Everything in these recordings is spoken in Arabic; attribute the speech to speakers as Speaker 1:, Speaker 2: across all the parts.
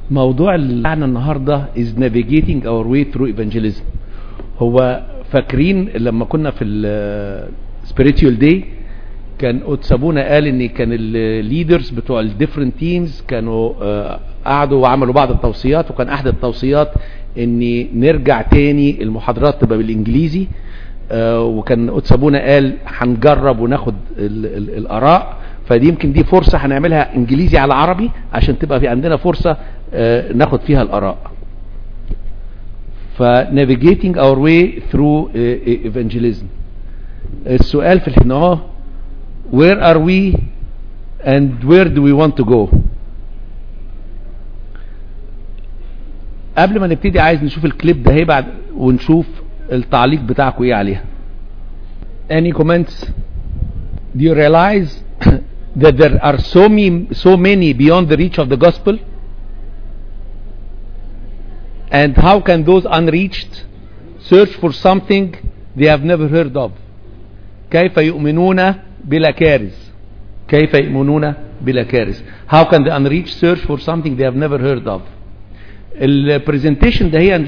Speaker 1: موضوع بتاعنا النهارده is navigating our way through evangelism. هو فاكرين لما كنا في spiritual day كان أتسابونا قال ان كان الليدرز بتوع الديفرنت تيمز كانوا قعدوا وعملوا بعض التوصيات، وكان احد التوصيات ان نرجع تاني المحاضرات تبقى بالانجليزي، وكان أتسابونا قال هنجرب وناخد الآراء، فدي يمكن دي فرصة هنعملها انجليزي على عربي عشان تبقى في عندنا فرصة ناخد فيها الآراء. navigating our way through evangelism. السؤال في الحين where are we and where do we want to go؟ قبل ما نبتدي عايز نشوف الكليب ده بعد ونشوف التعليق بتاعكم ايه عليها. Any comments? Do you realize that there are so many beyond the reach of the gospel? And how can those unreached search for something they have never heard of? كيف يؤمنون بلا كارث؟ كيف يؤمنون بلا كارث؟ How can the unreached search for something they have never heard of? البرزنتيشن ده هي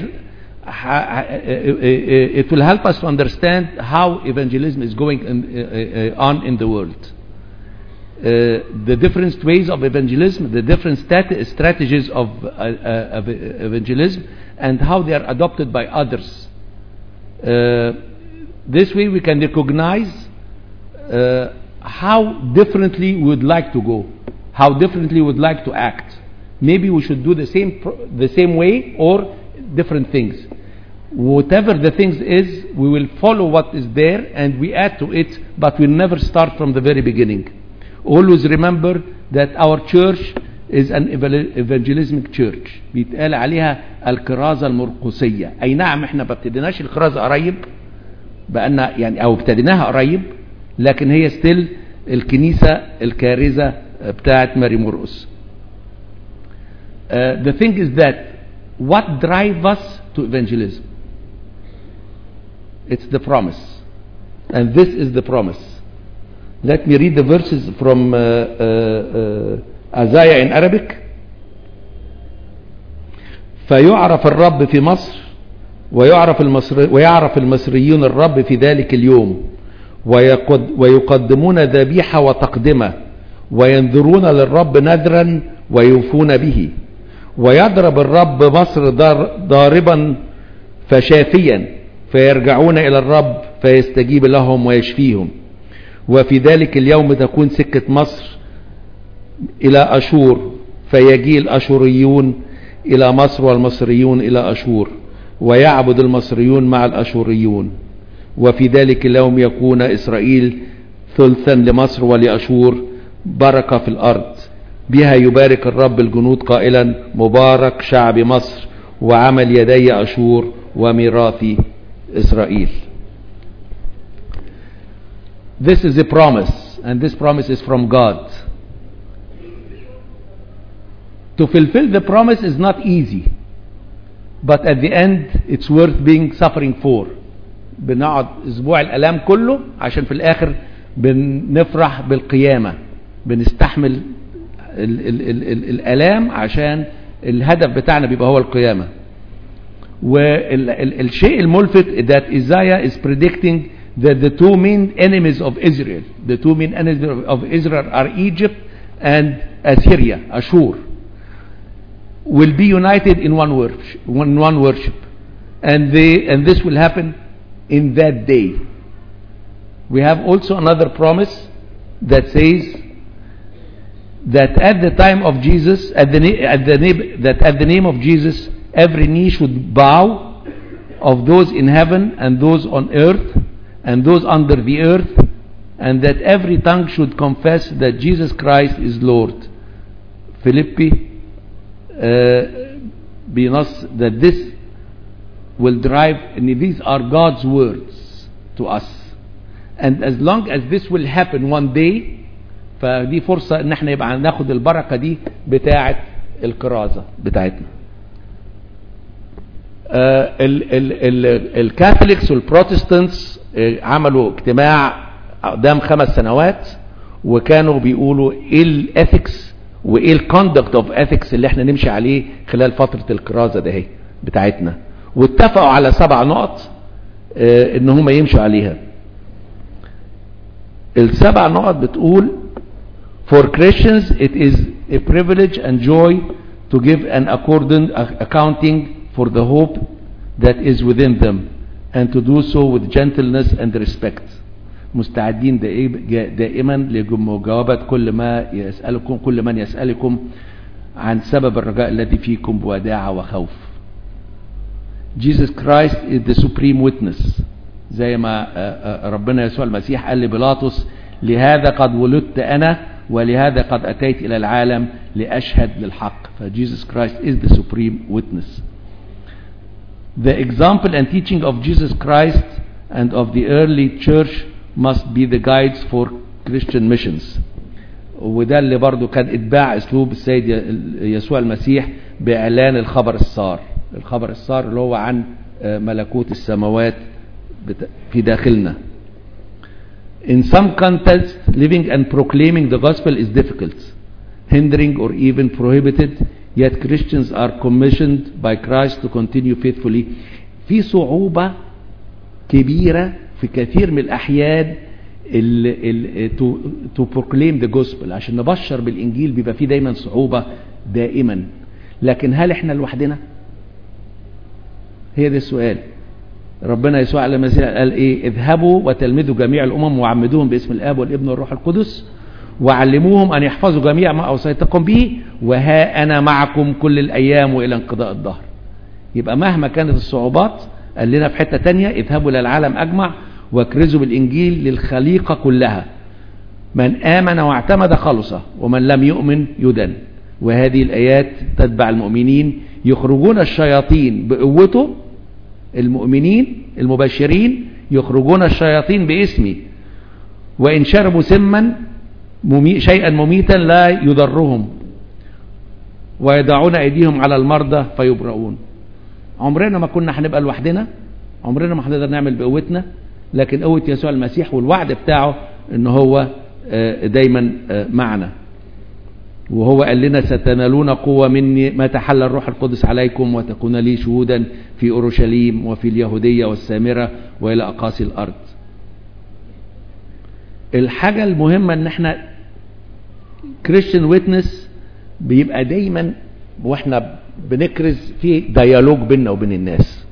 Speaker 1: it will help us to understand how evangelism is going on in the world. The different ways of evangelism, the different strategies of evangelism, and how they are adopted by others. This way we can recognize how differently we would like to go, how differently we would like to act. Maybe we should do the same way or different things. Whatever the things is, we will follow what is there and we add to it, but we'll never start from the very beginning. Always remember that our church is an evangelistic church. بيتقال عليها الكرازة المرقسية. أي نعم احنا ما ابتديناش الكرازة قريب، بقالنا يعني أو ابتديناها قريب، لكن هي ستيل الكنيسة الكارزة بتاعت ماري مرقس. The thing is that what drives us to evangelism? It's the promise, and this is the promise. Let me read the verses from Isaiah in Arabic. فيعرف الرب في مصر ويعرف المصريون الرب في ذلك اليوم، ويقدمون ذبيحة وتقدمة، وينذرون للرب نذرا ويوفون به. ويضرب الرب مصر ضاربا فشافيا، فيرجعون إلى الرب فيستجيب لهم ويشفيهم. وفي ذلك اليوم تكون سكة مصر إلى أشور، فيجي الأشوريون إلى مصر والمصريون إلى أشور، ويعبد المصريون مع الأشوريون. وفي ذلك اليوم يكون إسرائيل ثلثا لمصر ولأشور، بركة في الأرض. بها يبارك الرب الجنود قائلا: مبارك شعب مصر وعمل يدي أشور وميراث إسرائيل. This is a promise, and this promise is from God. To fulfill the promise is not easy, but at the end it's worth being suffering for. بنقعد اسبوع الالام كله عشان في الاخر بنفرح بالقيامة، بنستحمل الالام عشان الهدف بتاعنا بيبقى هو القيامة. والشيء الملفت that Isaiah is predicting that the two main enemies of Israel, are Egypt and Assyria, Ashur, will be united in one worship, and this will happen in that day. We have also another promise that says that at the time of Jesus, at the name of Jesus, every knee should bow, of those in heaven and those on earth and those under the earth, and that every tongue should confess that Jesus Christ is Lord. Philippi بنص that this will drive, and these are God's words to us, and as long as this will happen one day, فدي فرصة ان احنا يبقى ناخد البركة دي بتاعة الكرازة بتاعتنا. الكاثوليكس والبروتستانتس عملوا اجتماع قدام 5 سنوات، وكانوا بيقولوا ايه الاثكس وايه الكوندكت اوف اثكس اللي احنا نمشي عليه خلال فترة الكرازة ده هي بتاعتنا، واتفقوا على 7 نقط ان هم يمشوا عليها. ال7 نقط بتقول for Christians it is a privilege and joy to give an accounting for the hope that is within them and to do so with gentleness and respect. مستعدين دائما لمجاوبة كل من يسألكم عن سبب الرجاء الذي فيكم بوداعة وخوف. Jesus Christ is the supreme witness، زي ما ربنا يسوع المسيح قال لبيلاطس لهذا قد ولدت أنا ولهذا قد أتيت إلى العالم لأشهد للحق. فJesus Christ is the supreme witness. The example and teaching of Jesus Christ and of the early church must be the guides for Christian missions. وده اللي برضو كان اتباع اسلوب السيد يسوع المسيح باعلان الخبر السار. الخبر السار اللي هو عن ملكوت السماوات في داخلنا. In some contexts, living and proclaiming the gospel is difficult, hindering or even prohibited, yet Christians are commissioned by Christ to continue faithfully. في صعوبة كبيرة في كثير من الأحيان to proclaim the gospel، عشان نبشر بالإنجيل بيبقى فيه دايما صعوبة دائما. لكن هل احنا لوحدنا؟ هي ده السؤال. ربنا يسوع عليه المسيح قال ايه؟ اذهبوا وتلمذوا جميع الامم وعمدوهم باسم الاب والابن والروح القدس وعلموهم ان يحفظوا جميع ما اوصيتكم به وها انا معكم كل الايام والى انقضاء الدهر. يبقى مهما كانت الصعوبات قال لنا في حتة تانية اذهبوا للعالم اجمع واكرزوا بالانجيل للخليقة كلها، من امن واعتمد خلص ومن لم يؤمن يدن. وهذه الايات تتبع المؤمنين، يخرجون الشياطين بقوته، المؤمنين المبشرين يخرجون الشياطين باسمي وإن شربوا سما شيئا مميتا لا يضرهم ويضعون أيديهم على المرضى فيبرؤون. عمرنا ما كنا هنبقى لوحدنا، عمرنا ما هنقدر نعمل بقوتنا، لكن قوة يسوع المسيح والوعد بتاعه ان هو دايما معنا. وهو قال لنا ستنالون قوة مني ما تحل الروح القدس عليكم وتكون لي شهودا في أورشليم وفي اليهودية والسامرة وإلى أقاصي الأرض. الحاجة المهمة ان احنا كريستيان ويتنس بيبقى دايما واحنا بنكرز في ديالوج بيننا وبين الناس.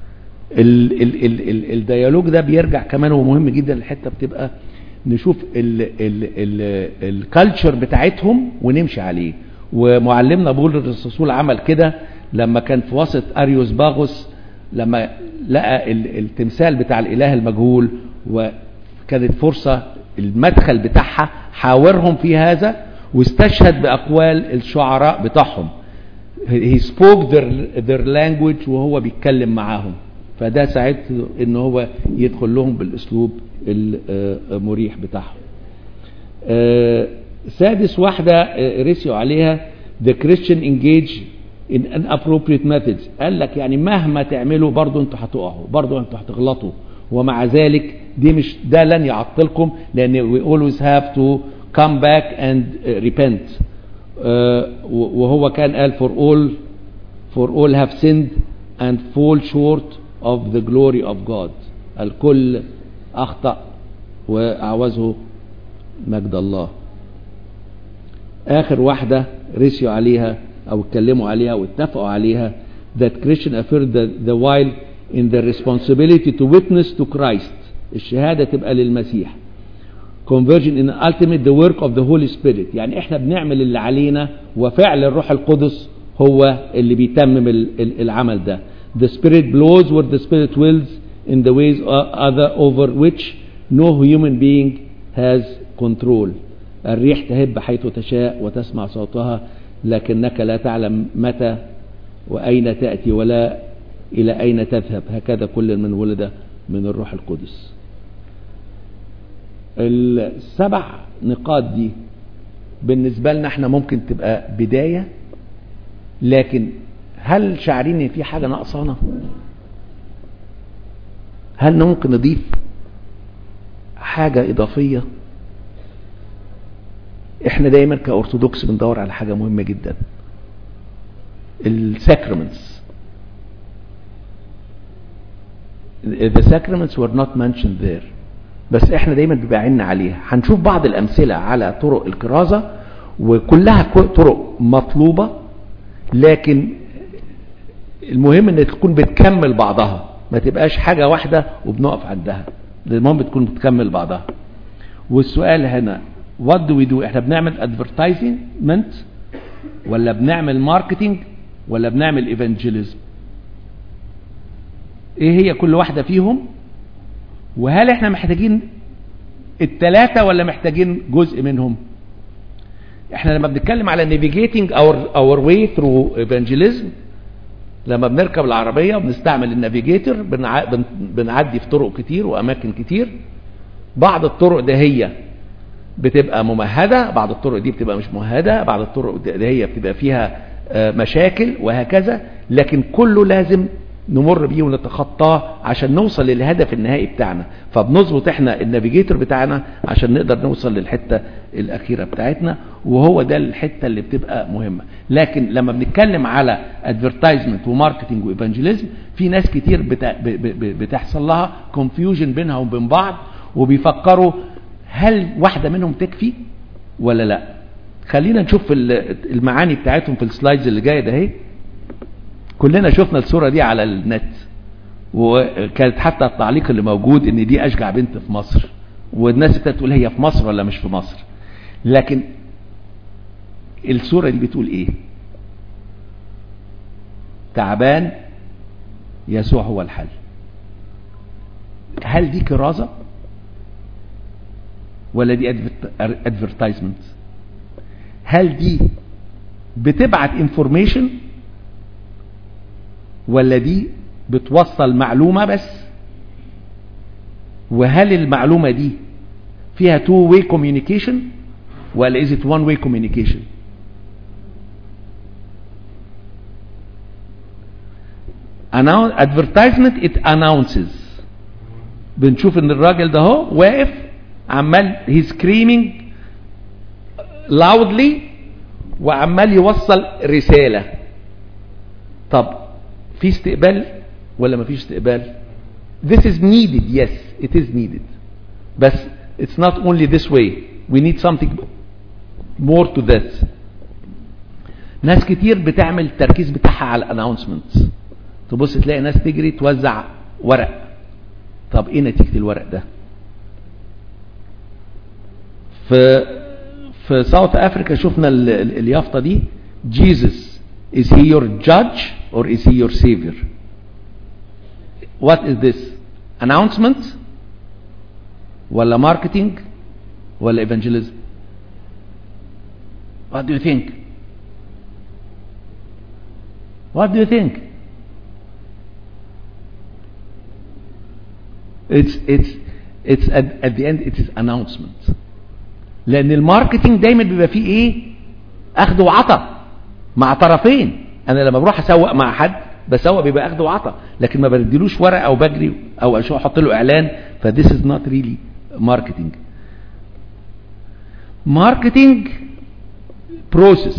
Speaker 1: الديالوج ده بيرجع كمان هو مهم جدا. الحتة بتبقى نشوف الكالتشر بتاعتهم ونمشي عليه. ومعلمنا بولس الرسول عمل كده لما كان في وسط أريوس باغوس، لما لقى التمثال بتاع الإله المجهول وكانت فرصة المدخل بتاعها حاورهم في هذا واستشهد بأقوال الشعراء بتاعهم. he spoke their language وهو بيتكلم معاهم، فده ساعدته ان هو يدخل لهم بالاسلوب المريح بتاعهم. سادس واحدة رسيوا عليها the Christian engage in inappropriate methods. قال لك يعني مهما تعملوا برضو انتوا هتقعوا، برضو انتوا هتغلطوا، ومع ذلك ده لن يعطلكم، لان we always have to come back and repent. وهو كان قال for all have sinned and fall short of the glory of God. الكل أخطأ وأعوزه مجد الله. آخر واحدة رسيوا عليها أو اتكلموا عليها واتفقوا عليها that Christian affirmed the while in the responsibility to witness to Christ. الشهادة تبقى للمسيح. Conversion in ultimate the work of the Holy Spirit. يعني احنا بنعمل اللي علينا وفعل الروح القدس هو اللي بيتمم العمل ده. The Spirit blows where the Spirit wills in the ways other over which no human being has control. الريح تهب حيث تشاء وتسمع صوتها لكنك لا تعلم متى وأين تأتي ولا إلى أين تذهب، هكذا كل من ولد من الروح القدس. ال7 نقاط دي بالنسبة لنا احنا ممكن تبقى بداية، لكن هل شاعرين ان في حاجة ناقصانا؟ هل ممكن نضيف حاجة إضافية؟ احنا دايما كأرثوذكس بندور على حاجة مهمة جدا، الساكرمنتس. The sacraments were not mentioned there، بس احنا دايما بيبقى عنا عليها. هنشوف بعض الامثلة على طرق الكرازة وكلها طرق مطلوبة، لكن المهم ان تكون بتكمل بعضها، ما تبقاش حاجة واحدة وبنقف عندها، المهم بتكون بتكمل بعضها. والسؤال هنا what do we do؟ احنا بنعمل advertisement ولا بنعمل marketing ولا بنعمل evangelism؟ ايه هي كل واحدة فيهم؟ وهل احنا محتاجين الثلاثة ولا محتاجين جزء منهم؟ احنا لما بنتكلم على navigating our way through evangelism، لما بنركب العربية وبنستعمل النافيجيتور بنعدي في طرق كتير واماكن كتير. بعض الطرق ده هي بتبقى ممهدة، بعض الطرق دي بتبقى مش ممهدة، بعض الطرق ده هي بتبقى فيها مشاكل وهكذا، لكن كله لازم نمر بيه ونتخطاه عشان نوصل للهدف النهائي بتاعنا. فبنظبط احنا النافيجيتور بتاعنا عشان نقدر نوصل للحتة الاخيرة بتاعتنا، وهو ده الحتة اللي بتبقى مهمة. لكن لما بنتكلم على ادفرتايزمنت وماركتنج وايفانجيليزم، في ناس كتير بتحصل لها كونفيوجن بينها وبين بعض، وبيفكروا هل واحدة منهم تكفي ولا لا. خلينا نشوف المعاني بتاعتهم في السلايدز اللي جاية ده اهي. كلنا شفنا الصورة دي على النت، وكانت حتى التعليق اللي موجود ان دي اشجع بنت في مصر، والناس بتقول هي في مصر ولا مش في مصر. لكن الصورة دي بتقول ايه؟ تعبان يسوع هو الحل. هل دي كرازة ولا دي ادفرتايزمنت؟ هل دي بتبعت انفورميشن ولا دي بتوصل معلومة بس؟ وهل المعلومة دي فيها two way communication ولا is it one way communication؟ advertisement it announces. بنشوف ان الراجل ده هو واقف عمال he's screaming loudly وعمال يوصل رسالة. طب في استقبال ولا ما فيش استقبال؟ This is needed, yes it is needed, بس it's not only this way, we need something more to that. ناس كتير بتعمل التركيز بتاعها على الاناونسمنت، تبص تلاقي ناس تجري توزع ورق. طب ايه نتيجة الورق ده؟ في ساوث افريكا شفنا اليافطة دي Jesus is he your judge or is he your savior? What is this? Announcement ولا marketing ولا evangelism? What do you think? What do you think? It's at the end it is announcement. لأن الماركتينج دايما بيبقى فيه ايه؟ أخذ وعطا مع طرفين. أنا لما بروح أسوق مع حد بسوق بيبقى أخذ وعطا، لكن ما بديلوش ورقة أو بجري أو أحط له إعلان. فthis is not really marketing. Marketing process،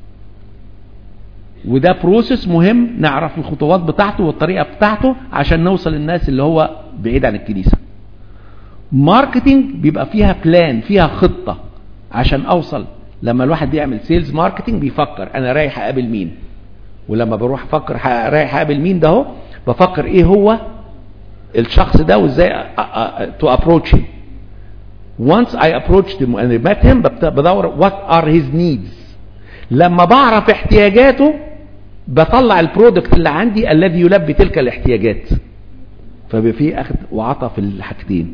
Speaker 1: وده بروسيس مهم نعرف الخطوات بتاعته والطريقة بتاعته عشان نوصل للناس اللي هو بعيد عن الكنيسة. ماركتينج بيبقى فيها بلان، فيها خطة عشان اوصل. لما الواحد بيعمل سيلز ماركتينج بيفكر انا رايح اقابل مين، ولما بروح افكر رايح اقابل مين ده هو بفكر ايه هو الشخص ده وازاي to approach him. once I approached him and met him بدور what are his needs. لما بعرف احتياجاته بطلع البرودكت اللي عندي الذي يلبي تلك الاحتياجات. فبيبقى فيه اخذ وعطا في الحاجتين.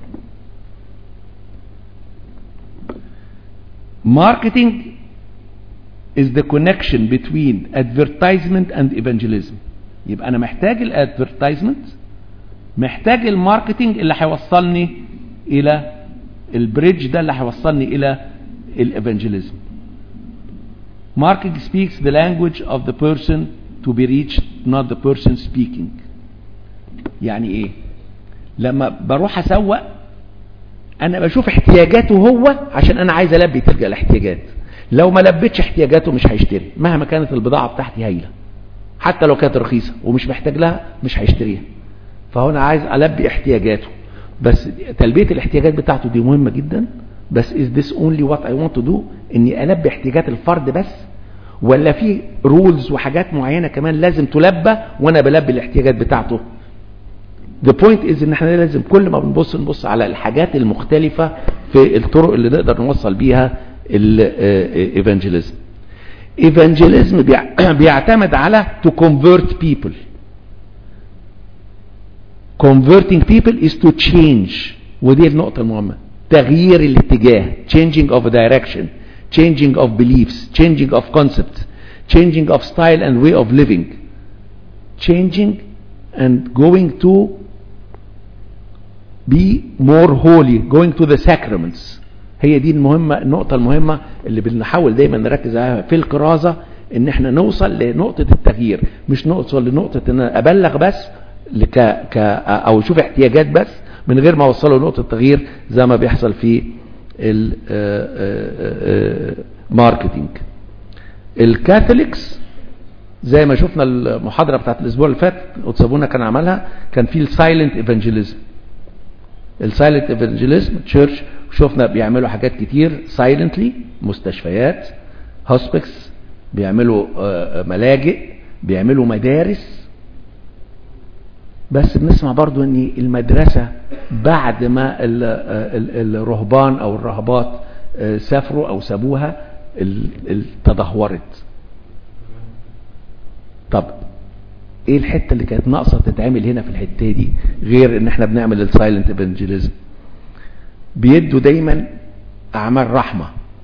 Speaker 1: Marketing is the connection between advertisement and evangelism. يبقى انا محتاج الادفرتايزمنت، محتاج الماركتينج اللي هيوصلني الى البريدج ده اللي هيوصلني الى الايفانجيليزم. Marketing speaks the language of the person to be reached, not the person speaking. يعني ايه؟ لما بروح اسوق انا بشوف احتياجاته هو عشان انا عايز البي تلك الاحتياجات. لو ما لبيتش احتياجاته مش هيشتري مهما كانت البضاعة بتاعتي هايلة، حتى لو كانت رخيصة ومش محتاج لها مش هيشتريها. فهنا عايز البي احتياجاته، بس تلبية الاحتياجات بتاعته دي مهمة جدا. بس is this only what I want to do؟ اني البي احتياجات الفرد بس، ولا في رولز وحاجات معينة كمان لازم تلبى وانا بلبي الاحتياجات بتاعته؟ the point is ان احنا لازم كل ما نبص على الحاجات المختلفة في الطرق اللي نقدر نوصل بيها الايفانجيليزم. ايفانجيليزم بيعتمد على to convert people. converting people is to change، ودي النقطة المهمة، تغيير الاتجاه، changing of direction، changing of beliefs، changing of concepts، changing of style and way of living، changing and going to be more holy، going to the sacraments. هي دي المهمة، النقطة المهمة اللي بنحاول دايما نركز عليها في الكرازة، ان احنا نوصل لنقطة التغيير، مش نوصل لنقطة ان ابلغ بس او اشوف احتياجات بس من غير ما اوصله لنقطة التغيير زي ما بيحصل في الماركتينج. الكاثوليكس زي ما شفنا المحاضرة بتاعت الاسبوع اللي فات وتسابونا كان عملها، كان في السايلنت ايفانجيليزم. السايلنت ايفانجيليزم تشيرش شفنا بيعملوا حاجات كتير سايلنتلي، مستشفيات، هوسبيكس، بيعملوا ملاجئ، بيعملوا مدارس. بس بنسمع برضو ان المدرسة بعد ما الرهبان او الراهبات سافروا او سابوها تدهورت. طب ايه الحتة اللي كانت ناقصة تتعمل هنا في الحتة دي غير ان احنا بنعمل السايلنت ايفانجيليزم؟ بيدوا دايما اعمال رحمة،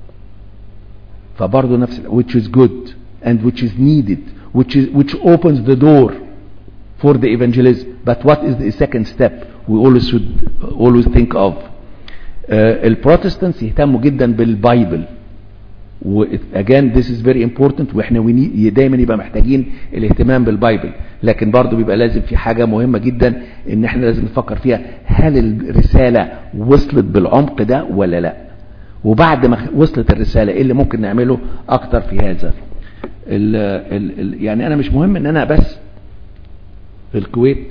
Speaker 1: فبرضو نفس which is good and which is needed which opens the door for the evangelism. But what is the second step we always should always think of? البروتستانتس يهتموا جدا بالبايبل، again this is very important، واحنا دايما يبقى محتاجين الاهتمام بالبايبل. لكن برضو بيبقى لازم في حاجة مهمة جدا ان احنا لازم نفكر فيها، هل الرسالة وصلت بالعمق ده ولا لا؟ وبعد ما وصلت الرسالة ايه اللي ممكن نعمله اكتر في هذا؟ يعني انا مش مهم ان انا بس في الكويت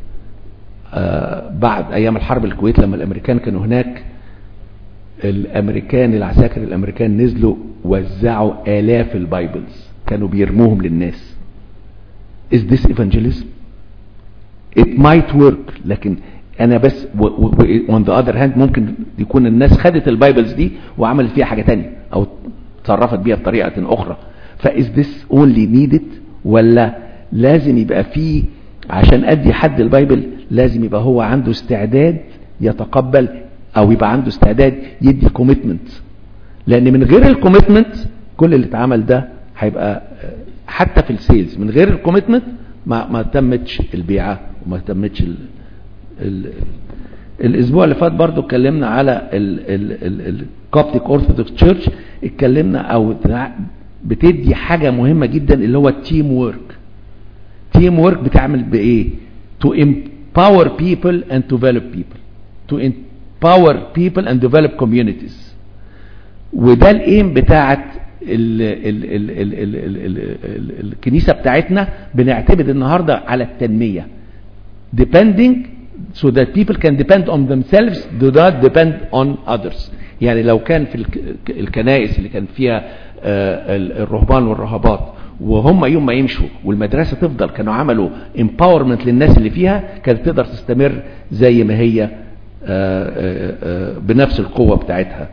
Speaker 1: بعد ايام الحرب الكويت لما الامريكان كانوا هناك، العساكر الامريكان نزلوا وزعوا آلاف البايبلز، كانوا بيرموهم للناس. Is this evangelism? It might work، لكن انا بس on the other hand ممكن يكون الناس خدت البايبلز دي وعملت فيها حاجة تانية او تصرفت بيها بطريقة اخرى. is this only needed، ولا لازم يبقى فيه عشان ادي حد البايبل لازم يبقى هو عنده استعداد يتقبل او يبقى عنده استعداد يدي كوميتمنت؟ لان من غير الكوميتمنت كل اللي اتعمل ده هيبقى حتى في السيلز من غير الكوميتمنت ما تمتش البيعة وما تمتش الاسبوع اللي فات برضو اتكلمنا على الكوبتيك اورثودوكس تشيرش، اتكلمنا او بتدي حاجة مهمة جدا اللي هو التيم وورك. تيم وورك بتعمل بايه؟ to empower people and develop people، to empower people and develop communities. وده الايم بتاعت الكنيسة بتاعتنا. بنعتمد النهاردة على التنمية depending so that people can depend on themselves, do not depend on others. يعني لو كان في الكنائس اللي كان فيها الرهبان والرهبات وهم يوم ما يمشوا والمدرسة تفضل كانوا عملوا empowerment للناس اللي فيها، كانت تقدر تستمر زي ما هي بنفس القوة بتاعتها.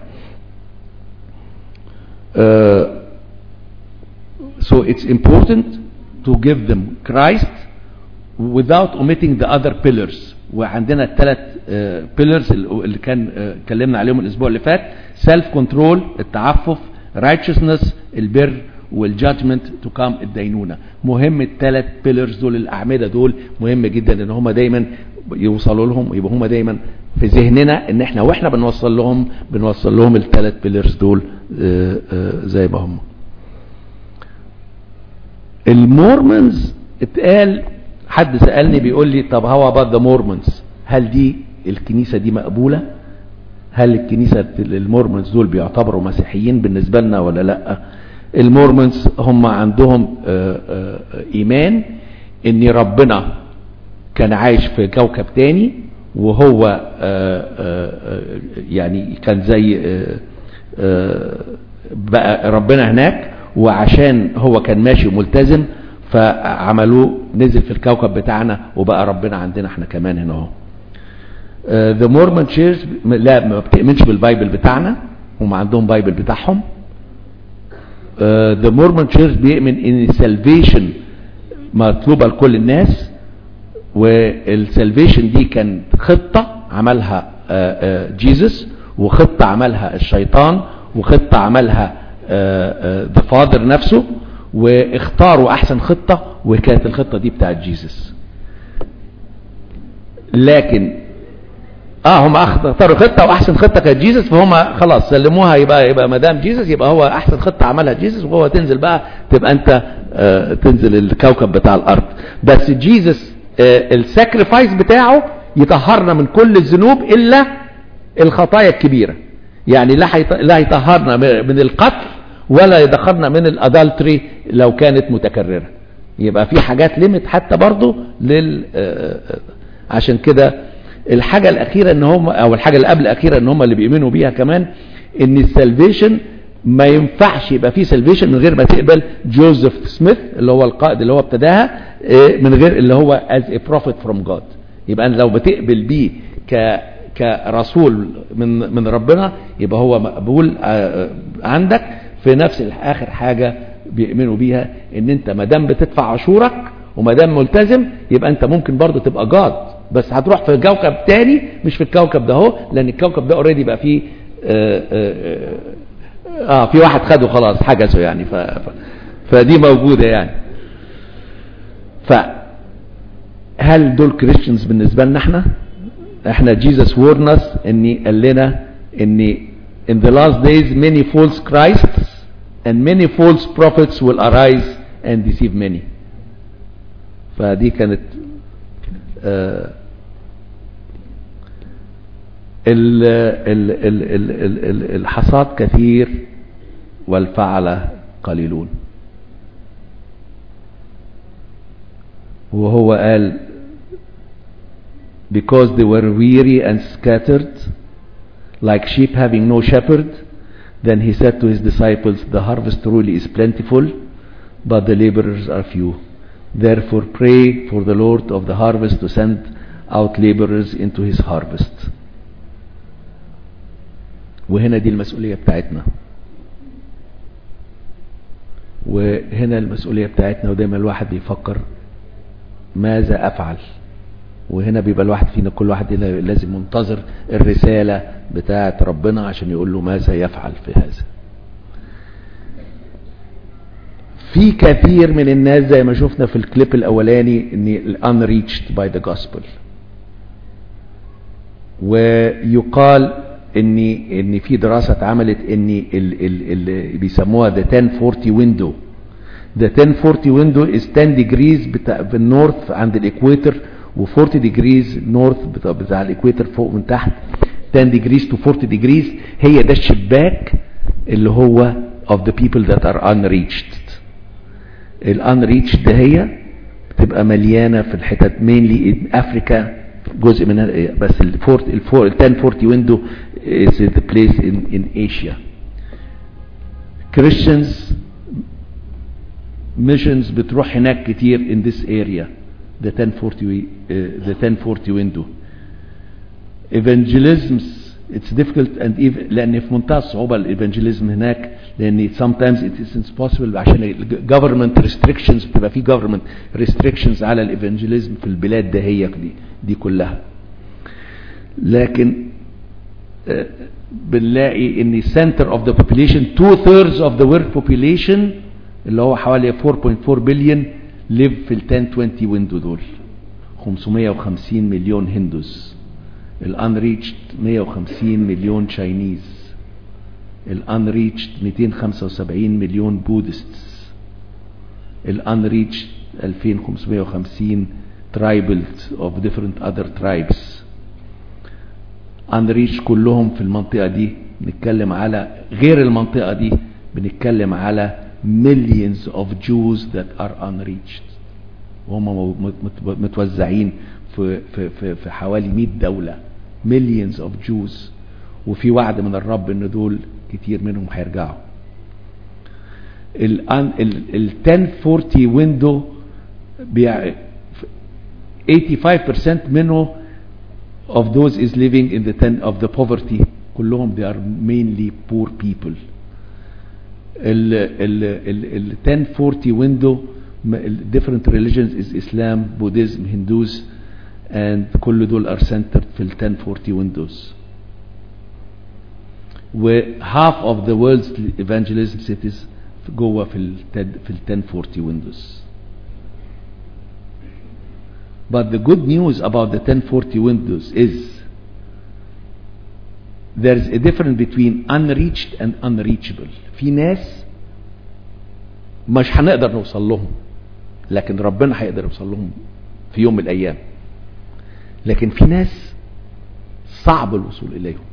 Speaker 1: So it's important to give them Christ without omitting the other pillars. وعندنا الثلاث pillars اللي كان اتكلمنا عليهم الاسبوع اللي فات: self control التعفف، righteousness البر، والjudgment to come الدينونة. مهم الثلاث pillars دول، الأعمدة دول مهم جدا ان هم دايما يوصلوا لهم، يبقى هم دايما في ذهننا ان احنا واحنا بنوصل لهم الثلاث pillars دول زي ما هم. المورمونز اتقال، حد سألني بيقول لي طب هو about the Mormons، هل دي الكنيسة دي مقبولة؟ هل الكنيسة المورمونز دول بيعتبروا مسيحيين بالنسبة لنا ولا لا؟ المورمونز هم عندهم ايمان ان ربنا كان عايش في كوكب تاني، وهو يعني كان زي بقى ربنا هناك، وعشان هو كان ماشي ملتزم فعملوه نزل في الكوكب بتاعنا وبقى ربنا عندنا احنا كمان هنا اهو. The Mormon Church لا ما بتؤمنش بالبايبل بتاعنا، هم عندهم بايبل بتاعهم. The Mormon Church بيؤمن ان salvation مطلوبة لكل الناس، والسالفيشن دي كان خطة عملها جيسس، وخطة عملها الشيطان، وخطة عملها the father نفسه، واختاروا احسن خطة، وكانت الخطة دي بتاعت جيسس. لكن هم اختاروا خطة واحسن خطة كانت جيسس، فهم خلاص سلموها، يبقى مدام جيسس يبقى هو احسن خطة عملها جيسس، وهو تنزل بقى تبقى انت تنزل الكوكب بتاع الارض. بس جيسس الساكريفايس بتاعه يطهرنا من كل الذنوب الا الخطايا الكبيرة، يعني لا يطهرنا من القتل ولا يدخلنا من الادلتري لو كانت متكررة. يبقى في حاجات ليميت حتى برضو عشان كده الحاجة الاخيرة ان هم، او الحاجة اللي قبل الاخيرة ان هم اللي بيؤمنوا بيها كمان ان السالفيشن ما ينفعش يبقى فيه سالفيشن من غير ما تقبل جوزيف سميث اللي هو القائد اللي هو ابتداها، من غير اللي هو as a prophet from God. يبقى لو بتقبل بيه كرسول من ربنا يبقى هو مقبول عندك. في نفس اخر حاجة بيؤمنوا بيها ان انت مادام بتدفع عشورك ومادام ملتزم يبقى انت ممكن برضو تبقى جاد، بس هتروح في كوكب تاني مش في الكوكب ده هو، لان الكوكب ده اوريدي بقى فيه في واحد خده خلاص حجزه يعني، فدي موجودة يعني. فهل دول كريستيانز بالنسبة لنا احنا جيسس وورنس اني قال لنا اني in the last days many false Christs and many false prophets will arise and deceive many. فدي كانت الحصاد كثير والفعلة قليلون. وهو قال because they were weary and scattered like sheep having no shepherd, then he said to his disciples, the harvest truly is plentiful but the laborers are few. Therefore pray for the Lord of the harvest to send out laborers into his harvest. وهنا دي المسؤولية بتاعتنا، وهنا المسؤولية بتاعتنا، ودايما الواحد بيفكر ماذا أفعل. وهنا بيبقى الواحد فينا كل واحد لازم منتظر الرسالة بتاعت ربنا عشان يقول له ماذا يفعل في هذا. في كثير من الناس زي ما شفنا في الكليب الأولاني ان unreached by the gospel، ويقال ان في دراسة اتعملت ان اللي بيسموها the 1040 window. the 1040 window is 10 degrees في النورث عند الاكويتر، و40 degrees نورث بتاع الاكويتر فوق من تحت، 10 degrees to 40 degrees. هي ده الشباك اللي هو of the people that are unreached. الunreached ده هي بتبقى مليانة في الحتت mainly in Africa جزء منها، بس ال 1040 window is the place in Asia. Christians missions بتروح هناك كتير in this area, the 1040 window. Evangelisms it's difficult and even لأن في منتهى الصعوبة الإيفانجيليزم هناك، لأن sometimes it isn't possible عشان government restrictions، بتبقى في government restrictions على الإيفانجيليزم في البلاد دهية دي كلها. لكن بنلاقي ان center of the population 2/3 of the world population اللي هو حوالي 4.4 billion live في ال 1020 window دول. 550 مليون هندوس، الانريتشد 150 مليون تشاينيز، الانريتشد 275 مليون بودستس، الانريتشد 2550 tribals of different other tribes. unreached كلهم في المنطقة دي. بنتكلم على غير المنطقة دي، بنتكلم على millions of Jews that are unreached، وهم متوزعين في حوالي 100 دولة. millions of Jews، وفي وعد من الرب ان دول كتير منهم هيرجعوا. ال 1040 window 85% منه of those is living in the of the poverty. كلهم they are mainly poor people. ال 1040 window different religions is Islam, Buddhism, Hindus, and كل دول are centered في ال 1040 windows. و half of the world's evangelism cities جوه في ال 1040 windows. But the good news about the 1040 windows is there is a difference between unreached and unreachable. في ناس مش هنقدر نوصل لهم، لكن ربنا هيقدر يوصل لهم في يوم من الأيام. لكن في ناس صعب الوصول إليهم.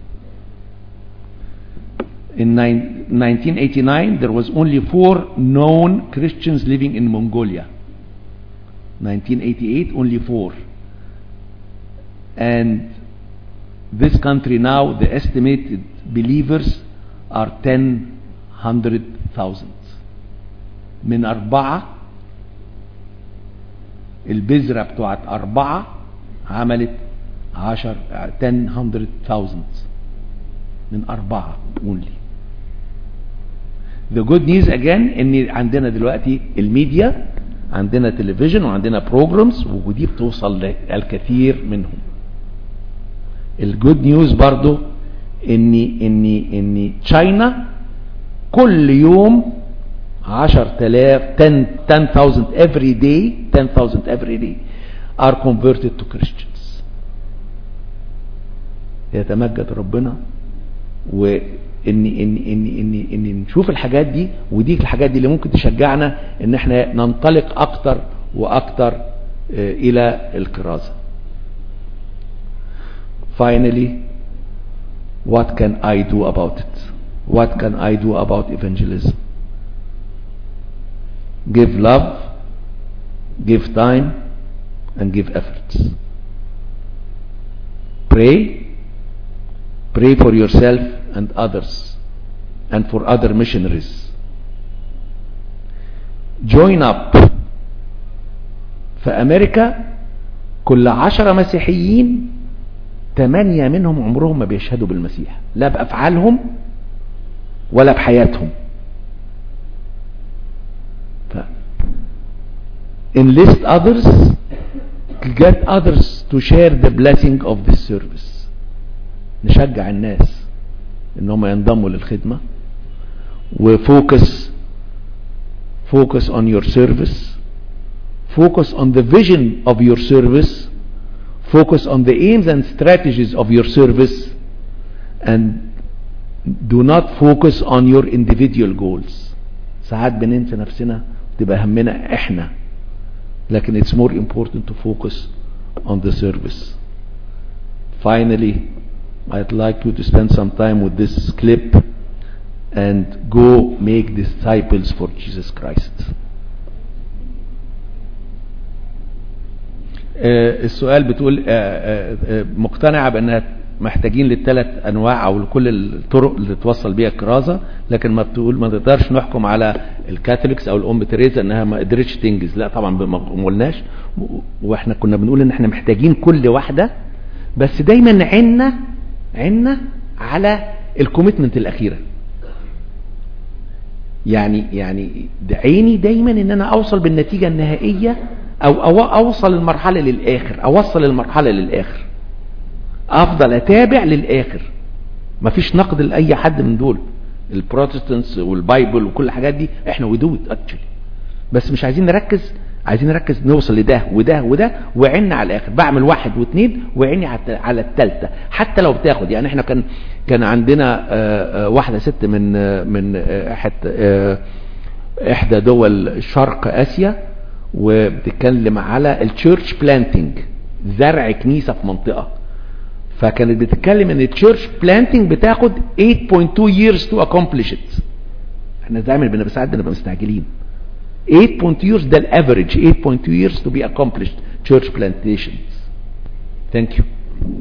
Speaker 1: In 1989 there was only 4 known Christians living in Mongolia. 1988 only 4. And this country now, the estimated believers are 100,000. من 4 البذرة بتوعت 4 عملت 100,000 من 4 only. The good news again ان عندنا دلوقتي الميديا، عندنا تلفزيون وعندنا بروجرامز، ودي بتوصل للكثير منهم. الجود نيوز برضو ان تشاينا كل يوم 10,000 every day 10,000 every day are converted to Christians. يتمجد ربنا. ان نشوف الحاجات دي، ودي الحاجات دي اللي ممكن تشجعنا ان احنا ننطلق اكتر واكتر الى الكرازة. Finally, what can I do about it? What can I do about evangelism? Give love, give time, and give efforts. Pray for yourself and others, and for other missionaries. Join up. في أمريكا كل 10 مسيحيين 8 منهم عمرهم ما بيشهدوا بالمسيح، لا بأفعالهم ولا بحياتهم. Enlist others, get others to share the blessing of this service. نشجع الناس انهم ينضموا للخدمة. وفوكس on your service, focus on the vision of your service, focus on the aims and strategies of your service, and do not focus on your individual goals. ساعات بننسى نفسنا، تبقى همنا احنا، لكن it's more important to focus on the service. Finally, I'd like you to spend some time with this clip and go make disciples for Jesus Christ. السؤال بتقول مقتنعة بأنها محتاجين للثلاث أنواع أو لكل الطرق اللي توصل بيها الكرازة، لكن ما بتقول ما نقدرش نحكم على الكاثوليكس أو الأم تريزا أنها ما قدرتش تنجز. لا طبعا ما قلناش، وإحنا كنا بنقول إن إحنا محتاجين كل واحدة، بس دايما عنا على الكوميتمنت الأخيرة. يعني عيني دايما ان انا اوصل بالنتيجة النهائية او اوصل المرحلة للاخر، اوصل المرحلة للاخر، افضل اتابع للاخر. مفيش نقد لاي حد من دول، البروتستانتس والبايبل وكل الحاجات دي احنا ودود اكشلي، بس مش عايزين نركز، عايزين نركز نوصل لده وده وده، وعنا على الاخر. بعمل 1 و2 وعيني على الثالثة، حتى لو بتاخد. يعني احنا كان عندنا واحدة ست من احدى دول شرق اسيا، وبتتكلم على التشيرش بلانتنج، زرع كنيسة في منطقة. فكانت بتتكلم ان التشيرش بلانتنج بتاخد 8.2 years to accomplish it. احنا دايما ساعات بنبقى مستعجلين. 8.2 years ده الافريج، 8.2 years to be accomplished church plantations. Thank you.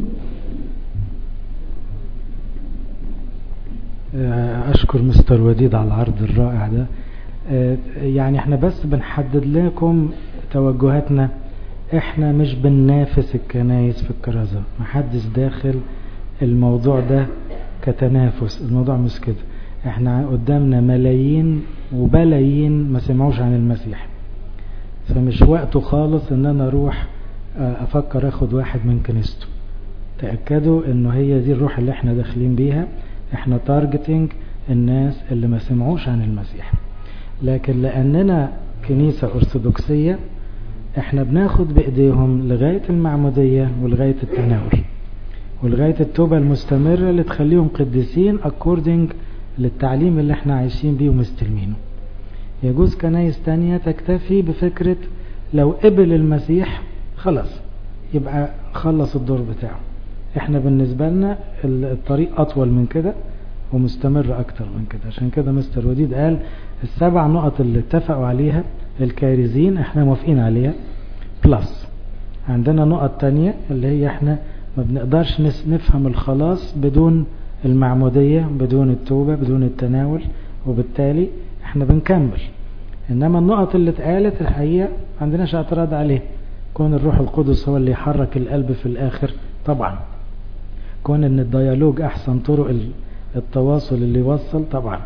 Speaker 2: أشكر مستر وديد على العرض الرائع ده. يعني احنا بس بنحدد لكم توجهاتنا، احنا مش بننافس الكنايس في الكرازة، محدش داخل الموضوع ده كتنافس، الموضوع مش كده. احنا قدامنا ملايين وبلايين ما سمعوش عن المسيح، فمش وقته خالص ان انا اروح افكر اخد واحد من كنيسته. تأكدوا انه هي دي الروح اللي احنا داخلين بيها، احنا تارجتنج الناس اللي ما سمعوش عن المسيح. لكن لاننا كنيسة ارثوذكسية احنا بناخد بايديهم لغاية المعمودية ولغاية التناول ولغاية التوبة المستمرة اللي تخليهم قديسين according للتعليم اللي احنا عايشين بيه ومستلمينه. يجوز كنايس تانية تكتفي بفكرة لو قبل المسيح خلاص يبقى خلص الدور بتاعه. احنا بالنسبة لنا الطريق اطول من كده ومستمر اكتر من كده. عشان كده مستر وديد قال 7 نقط اللي اتفقوا عليها الكارزين احنا موافقين عليها، بلس عندنا نقط تانية اللي هي احنا ما بنقدرش نفهم الخلاص بدون المعمودية، بدون التوبة، بدون التناول، وبالتالي احنا بنكمل. انما النقط اللي اتقالت الحقيقة عندناش اعتراض عليه. كون الروح القدس هو اللي يحرك القلب في الاخر طبعا، كون ان الديالوج احسن طرق التواصل اللي يوصل طبعا،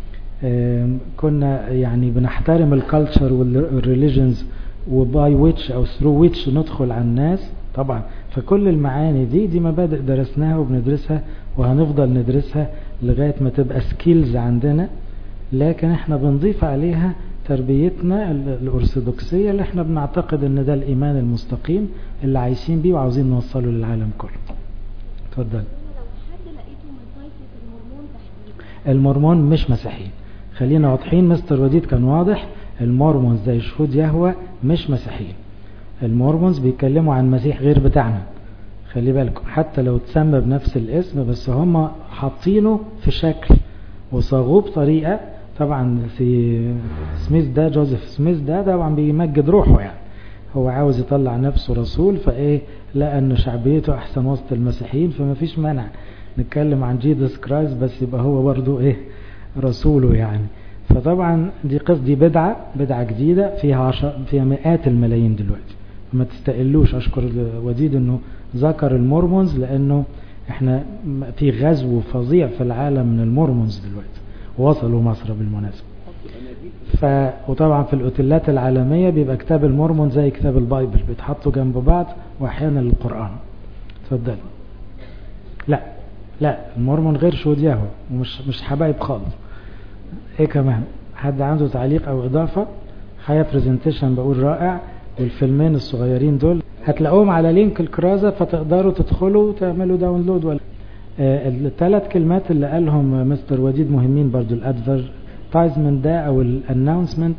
Speaker 2: كنا يعني بنحترم الكالتشر والريليجنز وباي ويتش او ثرو ويتش ندخل على الناس طبعا. فكل المعاني دي مبادئ درسناها وبندرسها وهنفضل ندرسها لغاية ما تبقى سكيلز عندنا، لكن احنا بنضيف عليها تربيتنا الأرثوذكسية اللي احنا بنعتقد ان ده الإيمان المستقيم اللي عايشين بيه وعاوزين نوصله للعالم كله. اتفضل. المورمون مش مسيحيين، خلينا واضحين. مستر وديد كان واضح، المورمونز زي شهود يهوه مش مسيحيين. المورمونز بيتكلموا عن مسيح غير بتاعنا، خلي بالكم، حتى لو تسمى بنفس الاسم بس هم حاطينه في شكل وصاغوه بطريقة. طبعا في سميث ده، جوزيف سميث ده طبعا بيمجد روحه، يعني هو عاوز يطلع نفسه رسول، فايه لأنه شعبيته احسن وسط المسيحيين فما فيش مانع نتكلم عن جيسس كرايست بس يبقى هو برضو ايه رسوله يعني. فطبعا دي بدعة جديدة فيها مئات الملايين دلوقتي، ما تستقلوش. اشكر وديد انه ذكر المورمونز لانه احنا في غزو فظيع في العالم من المورمونز دلوقتي، وصلوا مصر بالمناسبة. وطبعا في الاوتيلات العالمية بيبقى كتاب المورمون زي كتاب البايبل، بيتحطوا جنب بعض واحيانا القرآن. اتفضل. لا المورمون غير شهود يهوه ومش حبايب خالص. ايه كمان حد عنده تعليق او اضافة؟ حياة بريزنتيشن بقول رائع، والفيلمين الصغيرين دول هتلاقوهم على لينك الكرازة فتقدروا تدخلوا وتعملوا داونلود. ولا الثلاث كلمات اللي قالهم مستر وديد مهمين برضو. الادفرتايزمنت ده او الاناونسمنت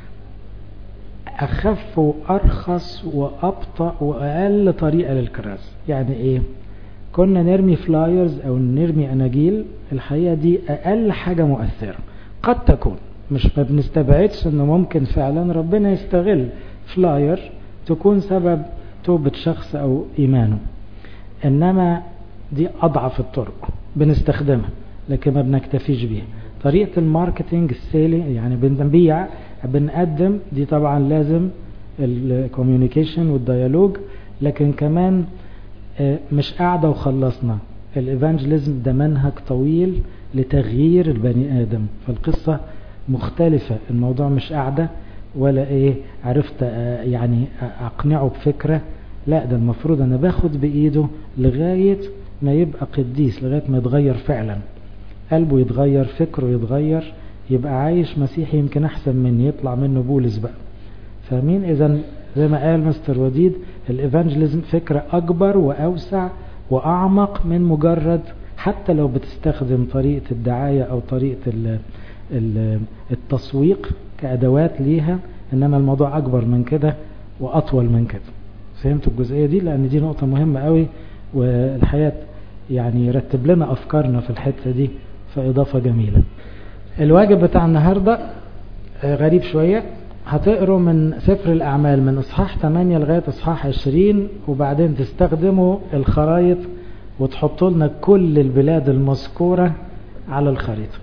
Speaker 2: اخف وارخص وابطأ واقل طريقة للكرازة. يعني ايه؟ كنا نرمي فلايرز او نرمي اناجيل، الحقيقة دي اقل حاجة مؤثرة. قد تكون مش ما بنستبعدش انه ممكن فعلا ربنا يستغل فلاير تكون سبب توبة شخص او ايمانه، انما دي اضعف الطرق بنستخدمها لكن ما بنكتفيش بيها. طريقة الماركتينج السيلي يعني بنبيع بنقدم، دي طبعا لازم الكوميونيكيشن والديالوج، لكن كمان مش قاعدة وخلصنا. الايفانجليزم ده منهج طويل لتغيير البني ادم، فالقصة مختلفة. الموضوع مش قاعدة ولا ايه عرفت يعني اقنعه بفكرة، لا ده المفروض انا باخد بايده لغاية ما يبقى قديس، لغاية ما يتغير فعلا، قلبه يتغير، فكره يتغير، يبقى عايش مسيحي يمكن احسن مني، يطلع منه بولس بقى. فاهمين؟ اذا زي ما قال مستر وديد الايفانجليزم فكرة اكبر واوسع واعمق من مجرد حتى لو بتستخدم طريقة الدعاية او طريقة التسويق كأدوات ليها، انما الموضوع اكبر من كده واطول من كده. فهمتوا الجزئية دي؟ لان دي نقطة مهمة قوي والحياة يعني يرتب لنا أفكارنا في الحتة دي، فإضافة جميلة. الواجب بتاع النهاردة غريب شوية، هتقروا من سفر الأعمال من إصحاح 8 لغاية إصحاح 20، وبعدين تستخدموا الخرائط وتحطوا لنا كل البلاد المذكورة على الخريطة.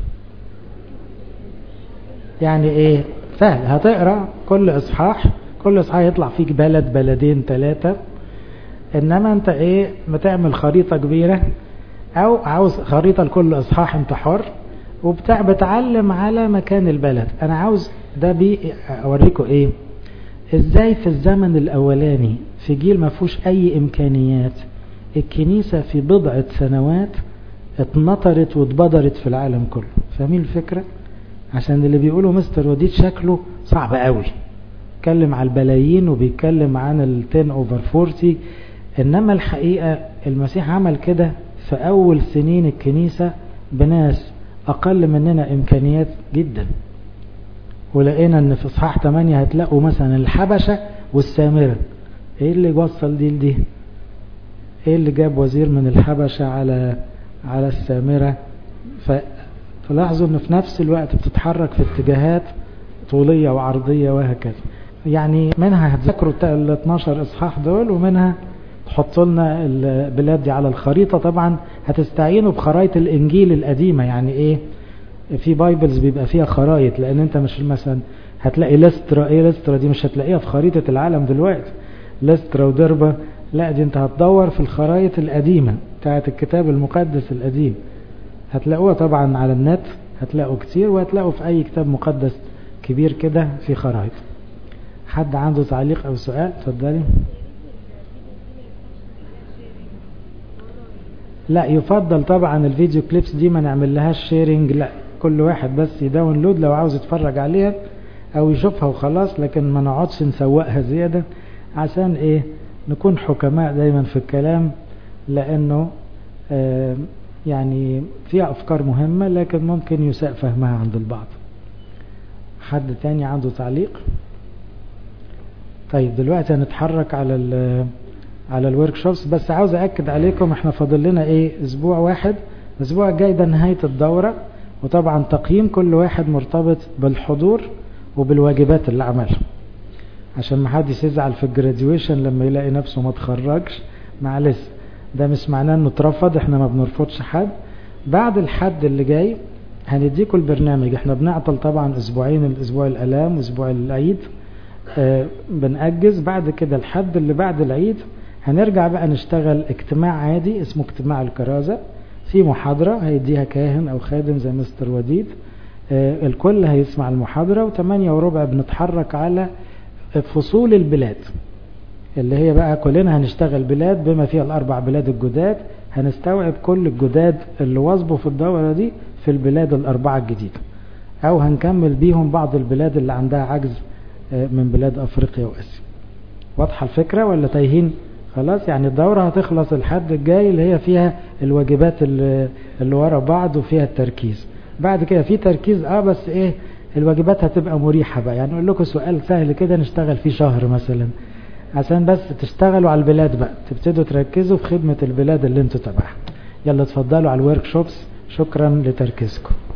Speaker 2: يعني ايه؟ سهل، هتقرأ كل إصحاح يطلع فيك بلد بلدين 3، انما انت ايه بتعمل خريطة كبيرة او عاوز خريطة لكل إصحاح، انت حر، بتعلم على مكان البلد. انا عاوز ده اوريكم ايه ازاي في الزمن الاولاني في جيل ما فيهوش اي امكانيات الكنيسة في بضعة سنوات اتنطرت واتبدرت في العالم كله. فاهمين الفكرة؟ عشان اللي بيقولوا مستر وديد شكله صعب قوي، بيتكلم على البلايين وبيتكلم عن 10/40، انما الحقيقة المسيح عمل كده في اول سنين الكنيسة بناس اقل مننا امكانيات جدا. ولقينا ان في اصحاح 8 هتلاقوا مثلا الحبشة والسامرة. ايه اللي وصل دي لدي؟ ايه اللي جاب وزير من الحبشة على السامرة؟ فلاحظوا ان في نفس الوقت بتتحرك في اتجاهات طولية وعرضية وهكذا. يعني منها هتذكروا 12 اصحاح دول، ومنها تحطوا لنا البلاد دي على الخريطة. طبعا هتستعينوا بخرائط الانجيل القديمة. يعني ايه؟ في بايبلز بيبقى فيها خرائط، لان انت مش مثلا هتلاقي لسترا، ايه لسترا دي مش هتلاقيها في خريطة العالم دلوقتي، لسترا ودربة، لا دي انت هتدور في الخرائط القديمة بتاعت الكتاب المقدس القديم. هتلاقوها طبعا على النت، هتلاقوا كتير، وهتلاقوا في اي كتاب مقدس كبير كده في خرائط. حد عنده تعليق او سؤال؟ اتفضلي. لا يفضل طبعا الفيديو كليبس دي ما نعمل لهاش شيرنج، لا كل واحد بس يداونلود لو عاوز يتفرج عليها او يشوفها وخلاص، لكن ما نقعدش نسوقها زيادة عشان ايه نكون حكماء دايما في الكلام، لانه يعني فيها افكار مهمة لكن ممكن يساء فهمها عند البعض. حد تاني عنده تعليق؟ طيب دلوقتي هنتحرك على الورك شوبس، بس عاوز أأكد عليكم احنا فاضل لنا ايه اسبوع واحد. الاسبوع الجاي ده نهاية الدورة، وطبعا تقييم كل واحد مرتبط بالحضور وبالواجبات اللي عملها، عشان ما حدش يزعل في الجراديويشن لما يلاقي نفسه ما تخرجش. معلش ده مش معناه انه اترفض، احنا ما بنرفضش حد. بعد الحد اللي جاي هنديكم البرنامج. احنا بنعطل طبعا اسبوعين، الاسبوع الالام واسبوع العيد بنأجز. بعد كده الحد اللي بعد العيد هنرجع بقى نشتغل اجتماع عادي اسمه اجتماع الكرازة، في محاضرة هيديها كاهن او خادم زي مستر وديد، الكل هيسمع المحاضرة، و8:15 بنتحرك على فصول البلاد اللي هي بقى كلنا هنشتغل بلاد بما فيها ال4 بلاد الجداد. هنستوعب كل الجداد اللي واظبوا في الدورة دي في البلاد ال4 الجديدة، او هنكمل بيهم بعض البلاد اللي عندها عجز من بلاد افريقيا واسيا. واضحة الفكرة ولا تايهين؟ خلاص يعني الدورة هتخلص الحد الجاي اللي هي فيها الواجبات اللي ورا بعض وفيها التركيز. بعد كده في تركيز بس ايه الواجبات هتبقى مريحة بقى. يعني اقول لكم سؤال سهل كده نشتغل فيه شهر مثلا، عشان بس تشتغلوا على البلاد بقى، تبتدوا تركزوا في خدمة البلاد اللي انتوا تبعها. يلا اتفضلوا على الورك شوبس. شكرا لتركيزكم.